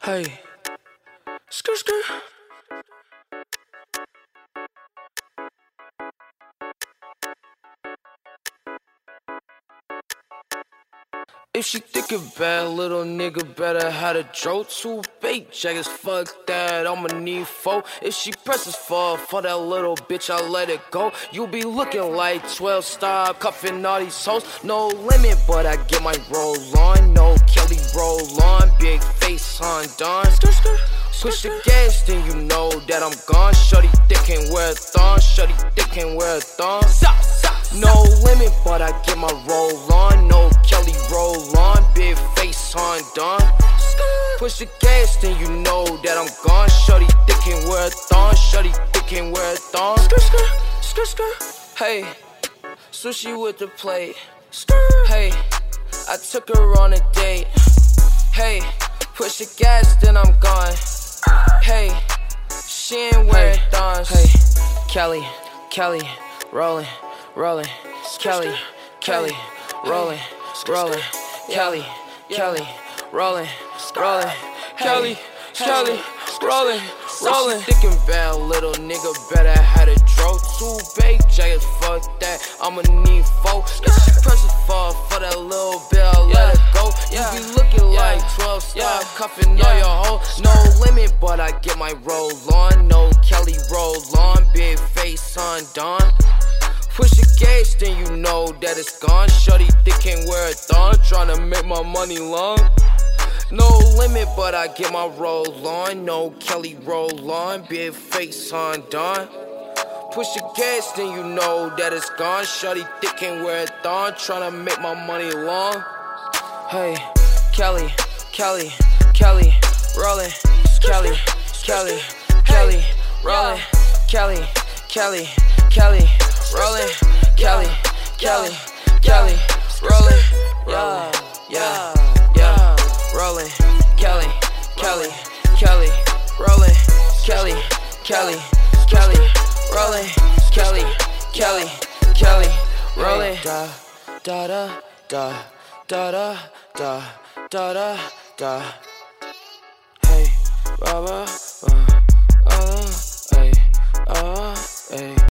Hey, skirt, skirt. If she think it bad, little nigga better have a drought. 2 bait jackets, fuck that, I'ma need 4. If she presses for that little bitch, I let it go. You be looking like 12 star, cuffing all these hoes. No limit, but I get my roll on. No Kelly roll on, big face on Don. Push the gas, then you know that I'm gone. Shorty thick can't wear a thong, shorty thick can't wear a thong. No limit, but I get my roll on. No Kelly roll on, big face on Don. Push the gas, then you know that I'm gone. Shorty thick can't wear a thong, shorty thick can't wear a thong. Hey, sushi with the plate. Hey, I took her on a date. Hey, push the gas, then I'm gone. Hey, she ain't wearing thongs. Hey, Kelly, rollin', Kelly, rollin', Kelly, rollin', Kelly, rollin'. Thinking bad, little nigga better have a drought. 2 bait jackets, fuck that, I'ma need 4. If she pressin' for that little bit, I let her go. You be looking like 12 star, cuffin' all your hoes. No limit, but I get my roll on. No Kelly roll on, big face on Don. Push the gas, then you know that it's gone. Shorty thick can't wear a thong, tryna make my money long. No limit, but I get my roll on. No Kelly roll on, big face on Don. Push the gas, then you know that it's gone. Shorty thick can't wear a thong, tryna make my money long. Hey, Kelly, rollin', Kelly, rollin', Kelly, rollin', Kelly, rollin', rollin', Kelly, rollin', Kelly, rollin', Kelly, rollin'. Da. Hey, Baba, hey, hey.